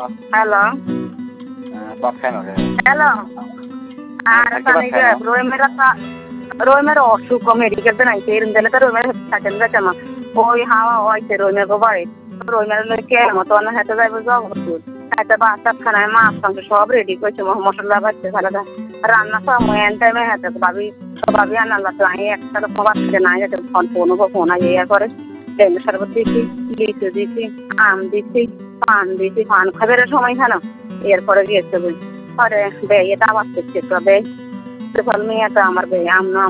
Hello ভাত খাই না রে। হ্যালো আর রোমের অসুখ মেডিকেল নাই ইরুন্দলে তো রোমের হাসপাতাল যাচ্ছাম ওই হাওয়া হইছে রোমের গোবারে রোমের কে মতো না হেঁটে যাইব জগৎপুর হাতে বাচ্চা খানায় মাছ মাংস সব রেডি করছে মশলা বাচ্চা ভালোটা রান্না সময় এন টাইমে হাতে ভাবি আনাল্লা তো আমি একটা রকম বাচ্চাকে না যেতে ফোন ইয়ে করে লেবু শরবত দিছি লিচু দিছি আম দিছি পান খাবার সময় খানো এরপরে গিয়েছে বই পরে বে এটা আবার করছে তো বে ফল মেয়েটা আমার বে আম